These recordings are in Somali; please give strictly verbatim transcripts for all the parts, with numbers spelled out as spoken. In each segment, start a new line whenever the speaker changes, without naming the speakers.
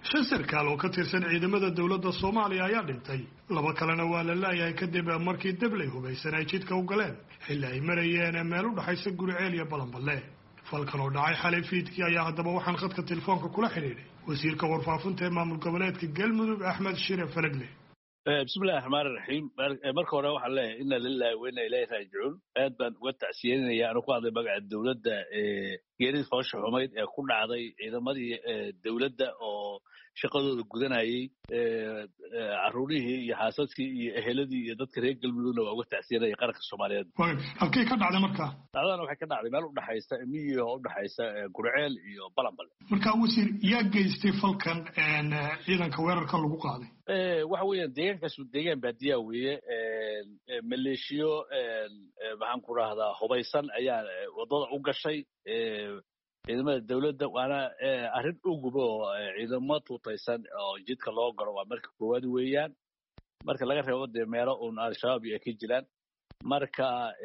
shan sarkaal oo ka tirsan ciidamada dowladda Soomaaliya ayaa dhintay laba kalena waa la laayahay kadib markii dablay hubaysan ay jidka u galeen xilli ay marayeen meel u dhaxaysa Guriceel iyo Balanballe falkan oo dhacay xalay fiidkii ayaa haddaba waxaan khadka telefoonka kula xiriiray wasiirka warfaafinta ee maamul goboleedka Galmudug Axmed Shire Falagle.
bismillahi rahmaani rahiim marka hore waxaan leeyahay inna lillahi wa inna ilayhi raaji'uun aad baan uga tacsiyeynaya anu ku hadlay magaca dowladda ee geerid foosha xumayd ee ku dhacday ciidamadii dowladda oo shaqadooda gudanayay caruurihii iyo xaasadkii iyo eheladii iyo dadka reer Galmudugna waa uga tacsiyeynaya qaranka Soomaaliyeed.
halkay ka dhacday marka
dhacdadan waxay ka dhacday meel u dhaxaysa miyiga oo u dhaxaysa Guriceel iyo Balanballe.
marka wasiir yaa geystay falkan ciidanka weerarka lagu qaaday
waxa weeyaan deegaankaas deegaan baadiya weeye maleeshiyo maxaan ku rahdaa hubaysan ayaa wadada u gashay ciidamada dowladda waana arrin ugub oo ciidamo tuutaysan oo jidka loo galo waa marka koowaad weeyaan marka laga reebo dee meelo uun al-shabaab ay ka jiraan marka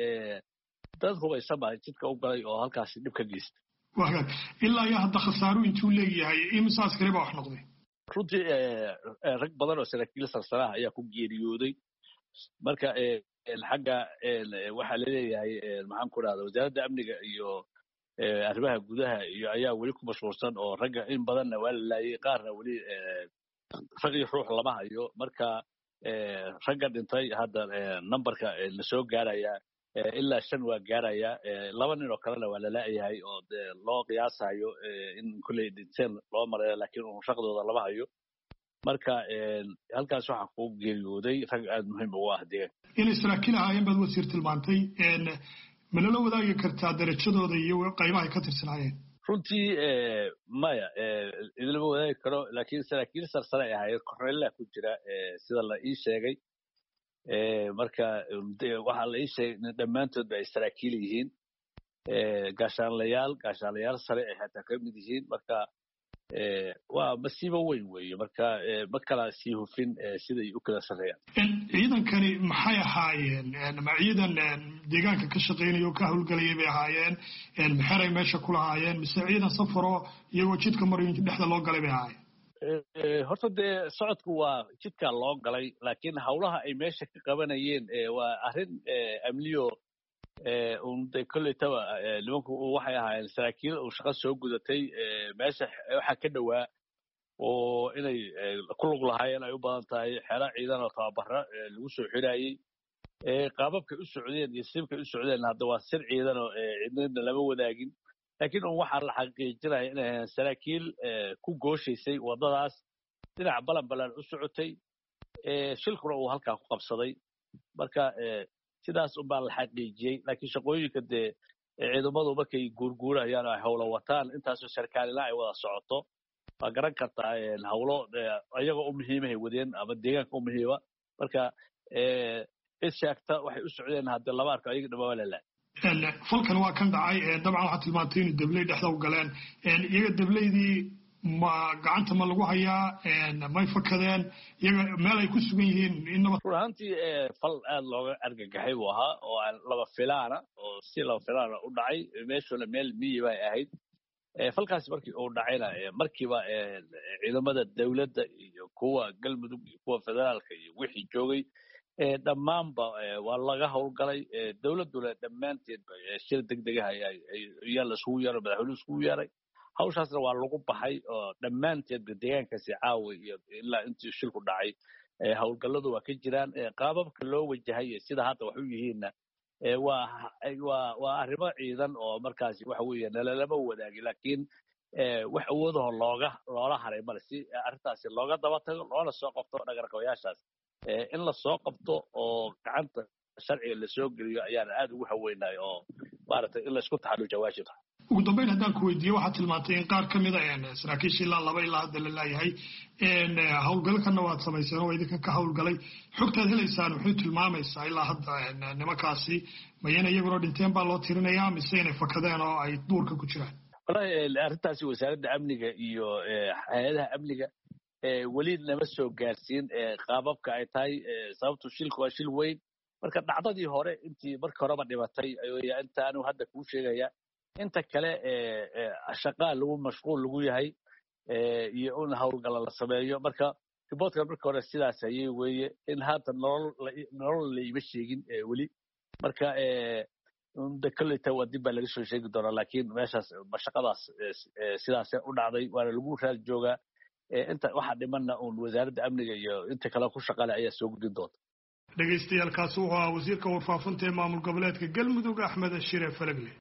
dad hubaysan baa jidka u galay oo halkaasi dhib ka geystay.
wagaag ilaa iyo hadda khasaaru intuu leeyahay imisa askari baa wax noqday
runtii rag badan oo saraakiil sarsaraha ayaa ku geeriyooday marka xagga waxaa laleeyahay maxaan ku rahdaa wasaaradda amniga iyo arrimaha gudaha iyo ayaa weli ku mashquulsan oo ragga in badanna waa la laayay qaarna weli rag iyo ruux lama hayo marka ragga dhintay hadda numberka la soo gaaraya ilaa shan waa gaaraya laba nin oo kalena waa la laayahay oo loo qiyaasayo in kulley dhinteen loo marayo laakiin uun shaqdooda lama hayo marka halkaas waxaa ku geeriyooday rag aad muhiim ugu ah deegaanka.
inay saraakiil ahaayeen baad wasiir tilmaantay ma nala wadaagi kartaa darajadooda iyo qaybaha ay ka tirsanaayeen
runtii maya idinlama wadaagi karo laakiin saraakiil sarsare ay ahaayeen korneella ku jira sida la ii sheegay marka waxaa la ii sheegay dhammaantood ba ay saraakiil yihiin gaashaanlayaal gaashaanlayaal sare ay xataa ka mid yihiin marka waa masiibo weyn weeye marka ma kala sii hufin siday u kala sarreeyaan.
ciidankani maxay ahaayeen ma ciidan deegaanka ka shaqeynaya oo ka howlgalaya bay ahaayeen maxeray meesha ku lahaayeen mise ciidan safaro iyagoo jidka marayo dhexda loo galay bay ahaayeen
horta dee socodku waa jidka loo galay laakiin hawlaha ay meesha ka qabanayeen waa arrin amniyo un de kolletaba nimanku waxay ahaayeen saraakiil uu shaqo soo gudatay meesha waxaa ka dhowaa oo inay ku lug lahaayeen ay u badan tahay xero ciidan oo tababara lagu soo xirayay qaababkay u socdeen iyo sibkay u socdeen hadda waa sir ciidan oo cidna lama wadaagin laakiin un waxaa la xaqiijinaya inay ahayn saraakiil ku gooshaysay waddadaas dhinaca Balanballe u socotay shilkuna uu halkaa ku qabsaday marka sidaas un baa la xaqiijiyey laakiin shaqooyinka dee ciidamadu markay guurguurayaan ay hawlo wataan intaasoo sarkaalina ay wada socoto waa garan kartaa hawlo ayagoo u muhiimahay wadeen ama deegaanka u muhiima marka cid sheegta waxay u socdeen hadda laba arko ayaga dhama waa lalaay.
falkan waa kan dhacay dabcan waxaa tilmaantay inay dabley dhexda u galeen iyaga dableydii ma gacanta ma lagu hayaa may fakadeen iyaga meel ay ku sugan yihiin inaba
run ahaantii fal aad looga argagaxay buu ahaa oo aan laba filaana oo si laba filaana u dhacay meeshuna meel miyi bay ahayd falkaasi markii uu dhacayna markiiba ciidamada dowladda iyo kuwa Galmudug iyo kuwa federaalka iyo wixii joogay dhammaanba waa laga howlgalay dowladduna dhammaanteed shir degdeg ah ayaa la isugu yeeray madaxweynuhu isugu yeeray hawshaasna waa lagu baxay oo dhammaanteedba deegaankaasi caawa iyo ilaa intii shilku dhacay howlgalladu waa ka jiraan qaababka loo wajahay sida hadda wax u yihiinna waa waa waa arrimo ciidan oo markaasi waxa weeye nalalama wadaagi laakiin wax awoodaho looga loola haray male si arrintaasi looga daba tago loona soo qabto dhagarqabayaashaas in la soo qabto oo gacanta sharciga la soo geliyo ayaan aad ugu haweynahay oo maaragtay in la isku taxalluujo waajib ah.
ugu dambeyn haddaan ku weydiiyo waxaad tilmaantay in qaar ka mid a saraakiisha ilaa laba ilaa hadda la laayahay howlgalkana waad samayseen oo idinka ka howlgalay xogtaad helaysaan waxay tilmaamaysaa ilaa hadda nimankaasi mayana iyaguna dhinteen baa loo tirinayaa mise inay fakadeen oo ay duurka ku jiraan.
wallahi arrintaasi wasaaradda amniga iyo hay-adaha amniga weli nama soo gaarsiin qaababka ay tahay sababtu shilku waa shil weyn marka dhacdadii hore intii markii horeba dhimatay ayaa inta anu hadda kuu sheegaya inta kale shaqaa lagu mashquul lagu yahay iyo un hawlgala la sameeyo marka riboortka marka hore sidaas ayay weeye in haata nolol nolol la iba sheegin weli marka de kolleyta waa dib baa laga soo sheegi doonaa laakiin meeshaas mashaqadaas sidaas u dhacday waana lagu raad joogaa inta waxa dhimanna uun wasaaradda amniga iyo inta kale ku shaqale ayaa soo gudbin doonta
dhegaystayaal kaasi wuxuu ahaa wasiirka warfaafinta ee maamul goboleedka galmudug axmed shire falagle